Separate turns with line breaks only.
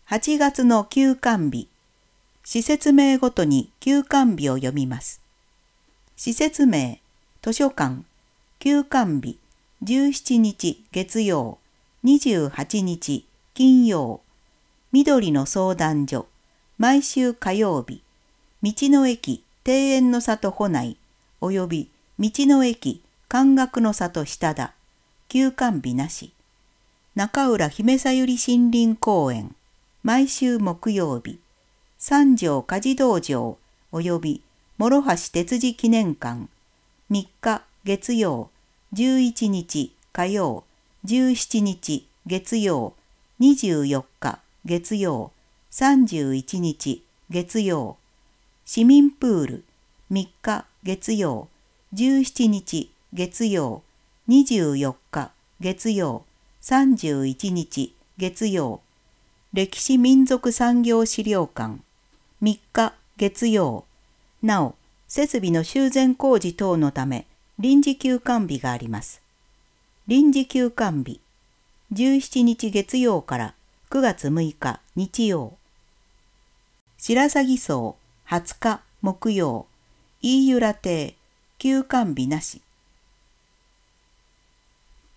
8月の休館日。施設名ごとに休館日を読みます。施設名、図書館、休館日、17日月曜、28日金曜、緑の相談所、毎週火曜日、道の駅庭園の里保内、および道の駅漢学の里下田、休館日なし。中浦姫さゆり森林公園、毎週木曜日、三条火事道場および諸橋哲司記念館、3日月曜、11日火曜、17日月曜、24日月曜、31日月曜、市民プール、3日月曜、17日月曜、24日月曜、31日月曜、歴史民族産業資料館、3日月曜。なお、設備の修繕工事等のため臨時休館日があります。臨時休館日、17日月曜から9月6日日曜。白鷺荘、20日木曜、飯浦亭、休館日なし。